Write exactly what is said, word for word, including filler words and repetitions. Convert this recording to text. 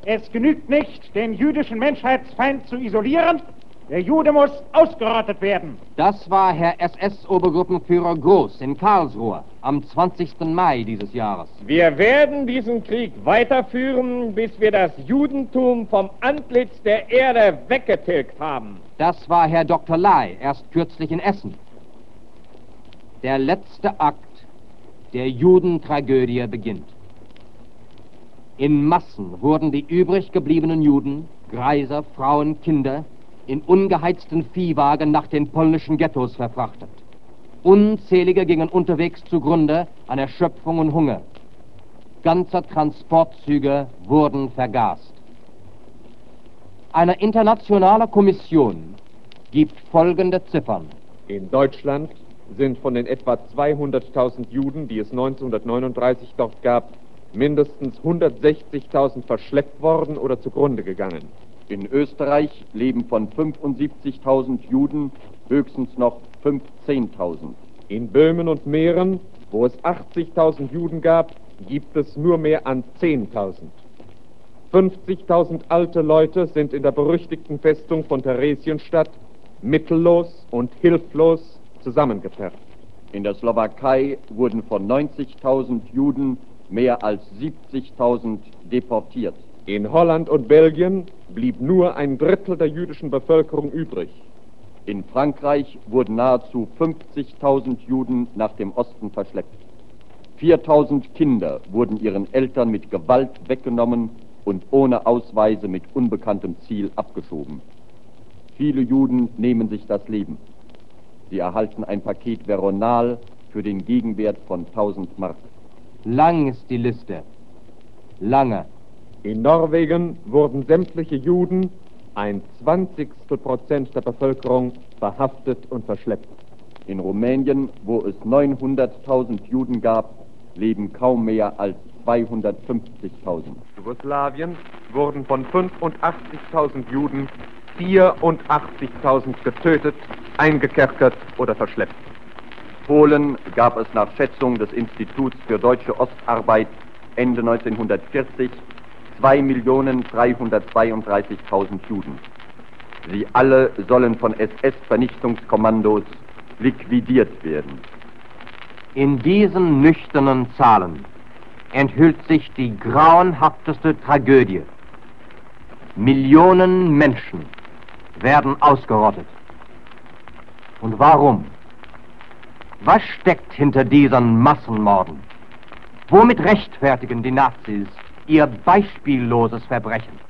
Es genügt nicht, den jüdischen Menschheitsfeind zu isolieren. Der Jude muss ausgerottet werden. Das war Herr S S-Obergruppenführer Groß in Karlsruhe am zwanzigsten Mai dieses Jahres. Wir werden diesen Krieg weiterführen, bis wir das Judentum vom Antlitz der Erde weggetilgt haben. Das war Herr Doktor Ley erst kürzlich in Essen. Der letzte Akt der Judentragödie beginnt. In Massen wurden die übrig gebliebenen Juden, Greiser, Frauen, Kinder in ungeheizten Viehwagen nach den polnischen Ghettos verfrachtet. Unzählige gingen unterwegs zugrunde an Erschöpfung und Hunger. Ganze Transportzüge wurden vergast. Eine internationale Kommission gibt folgende Ziffern. In Deutschland sind von den etwa zweihunderttausend Juden, die es neunzehnhundertneununddreißig dort gab, mindestens hundertsechzigtausend verschleppt worden oder zugrunde gegangen. In Österreich leben von fünfundsiebzigtausend Juden höchstens noch fünfzehntausend. In Böhmen und Mähren, wo es achtzigtausend Juden gab, gibt es nur mehr an zehntausend. fünfzigtausend alte Leute sind in der berüchtigten Festung von Theresienstadt mittellos und hilflos zusammengepfercht. In der Slowakei wurden von neunzigtausend Juden mehr als siebzigtausend deportiert. In Holland und Belgien blieb nur ein Drittel der jüdischen Bevölkerung übrig. In Frankreich wurden nahezu fünfzigtausend Juden nach dem Osten verschleppt. viertausend Kinder wurden ihren Eltern mit Gewalt weggenommen und ohne Ausweise mit unbekanntem Ziel abgeschoben. Viele Juden nehmen sich das Leben. Sie erhalten ein Paket Veronal für den Gegenwert von tausend Mark. Lang ist die Liste. Lange. In Norwegen wurden sämtliche Juden, ein Zwanzigstel Prozent der Bevölkerung, verhaftet und verschleppt. In Rumänien, wo es neunhunderttausend Juden gab, leben kaum mehr als zweihundertfünfzigtausend. In Jugoslawien wurden von fünfundachtzigtausend Juden vierundachtzigtausend getötet, eingekerkert oder verschleppt. Polen gab es nach Schätzung des Instituts für Deutsche Ostarbeit Ende neunzehnhundertvierzig zwei Millionen dreihundertzweiunddreißigtausend Juden. Sie alle sollen von S S-Vernichtungskommandos liquidiert werden. In diesen nüchternen Zahlen enthüllt sich die grauenhafteste Tragödie. Millionen Menschen werden ausgerottet. Und warum? Was steckt hinter diesen Massenmorden? Womit rechtfertigen die Nazis ihr beispielloses Verbrechen?